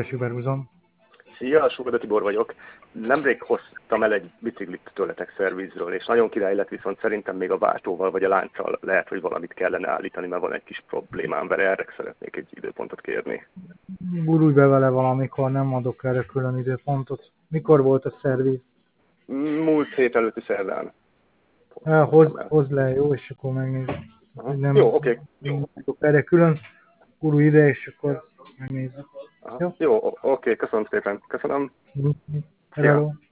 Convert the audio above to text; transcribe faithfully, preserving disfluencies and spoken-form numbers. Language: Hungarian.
Budapesti Uberhúzom. Szia, Súgada Tibor vagyok. Nemrég hoztam el egy biciklit tőletek szervizről, és nagyon király lett, viszont szerintem még a váltóval vagy a lánccal lehet, hogy valamit kellene állítani, mert van egy kis problémám vele, erre szeretnék egy időpontot kérni. Gurulj be vele valamikor, nem adok erre külön időpontot. Mikor volt a szerviz? Múlt hét előtti szerdán. Hoz, hozd le, jó, és akkor megnézzük. Nem, Jó, oké. Nem adok erre külön. Gurulj ide, és akkor megnézzük. Jó, jó oké, köszönöm szépen. Köszönöm. Hello.